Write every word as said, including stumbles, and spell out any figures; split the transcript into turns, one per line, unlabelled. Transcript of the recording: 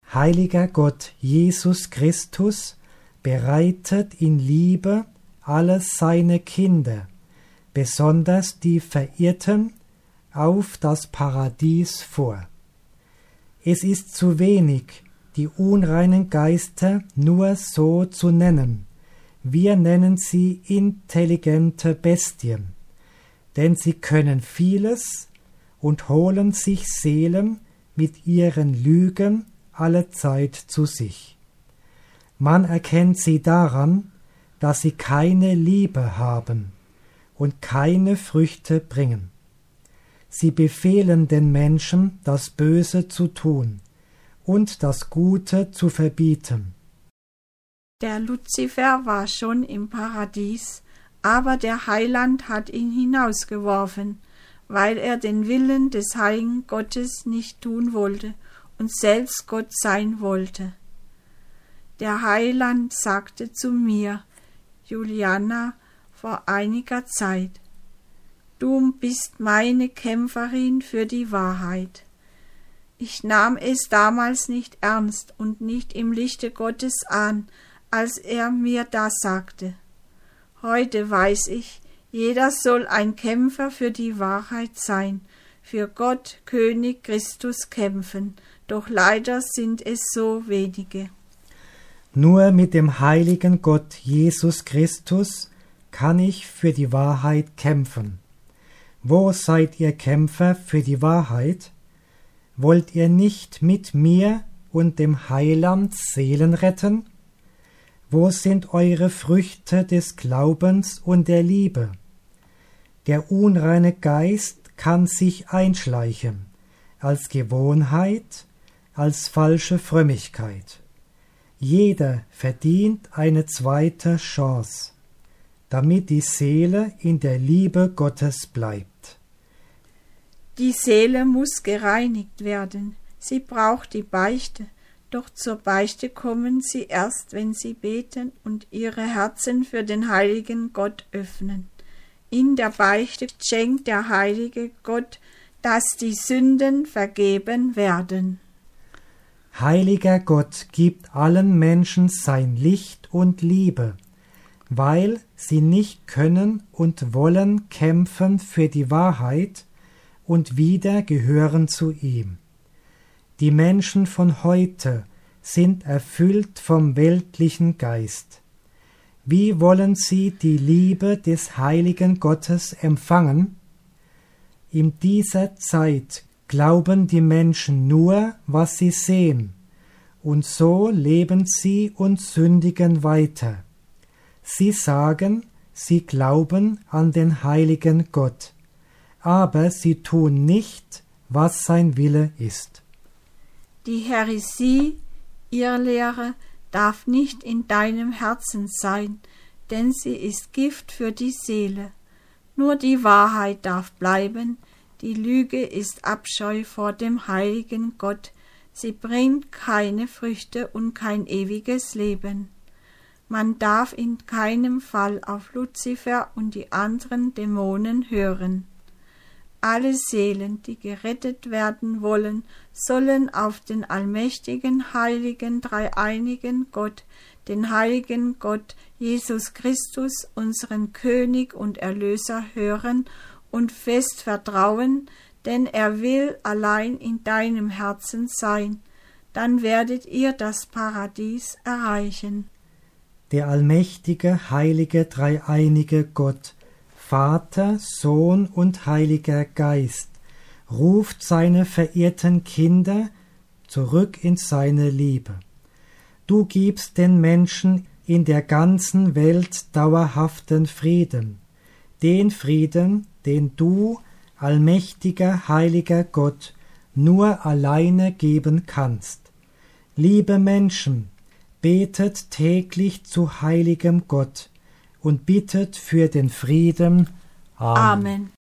Heiliger Gott Jesus Christus bereitet in Liebe alle seine Kinder, besonders die Verirrten, auf das Paradies vor. Es ist zu wenig, die unreinen Geister nur so zu nennen. Wir nennen sie intelligente Bestien, denn sie können vieles und holen sich Seelen mit ihren Lügen allezeit zu sich. Man erkennt sie daran, dass sie keine Liebe haben und keine Früchte bringen. Sie befehlen den Menschen, das Böse zu tun und das Gute zu verbieten.
Der Luzifer war schon im Paradies, aber der Heiland hat ihn hinausgeworfen, weil er den Willen des heiligen Gottes nicht tun wollte und selbst Gott sein wollte. Der Heiland sagte zu mir, Juliana, vor einiger Zeit: Du bist meine Kämpferin für die Wahrheit. Ich nahm es damals nicht ernst und nicht im Lichte Gottes an, als er mir das sagte. Heute weiß ich, jeder soll ein Kämpfer für die Wahrheit sein, für Gott, König Christus kämpfen, doch leider sind es so wenige.
Nur mit dem heiligen Gott Jesus Christus kann ich für die Wahrheit kämpfen. Wo seid ihr Kämpfer für die Wahrheit? Wollt ihr nicht mit mir und dem Heiland Seelen retten? Wo sind eure Früchte des Glaubens und der Liebe? Der unreine Geist kann sich einschleichen, als Gewohnheit, als falsche Frömmigkeit. Jeder verdient eine zweite Chance, damit die Seele in der Liebe Gottes bleibt.
Die Seele muss gereinigt werden. Sie braucht die Beichte. Doch zur Beichte kommen sie erst, wenn sie beten und ihre Herzen für den heiligen Gott öffnen. In der Beichte schenkt der heilige Gott, dass die Sünden vergeben werden.
Heiliger Gott gibt allen Menschen sein Licht und Liebe, weil sie nicht können und wollen kämpfen für die Wahrheit und wieder gehören zu ihm. Die Menschen von heute sind erfüllt vom weltlichen Geist. Wie wollen sie die Liebe des heiligen Gottes empfangen? In dieser Zeit glauben die Menschen nur, was sie sehen, und so leben sie und sündigen weiter. Sie sagen, sie glauben an den heiligen Gott, aber sie tun nicht, was sein Wille ist.
Die Häresie, Irrlehre, darf nicht in deinem Herzen sein, denn sie ist Gift für die Seele. Nur die Wahrheit darf bleiben, die Lüge ist Abscheu vor dem heiligen Gott, sie bringt keine Früchte und kein ewiges Leben. Man darf in keinem Fall auf Luzifer und die anderen Dämonen hören. Alle Seelen, die gerettet werden wollen, sollen auf den allmächtigen, heiligen, dreieinigen Gott, den heiligen Gott Jesus Christus, unseren König und Erlöser, hören und fest vertrauen, denn er will allein in deinem Herzen sein. Dann werdet ihr das Paradies erreichen.
Der allmächtige, heilige, dreieinige Gott, Vater, Sohn und Heiliger Geist, ruft seine verehrten Kinder zurück in seine Liebe. Du gibst den Menschen in der ganzen Welt dauerhaften Frieden, den Frieden, den du, allmächtiger, heiliger Gott, nur alleine geben kannst. Liebe Menschen, betet täglich zu heiligem Gott und bittet für den Frieden.
Amen. Amen.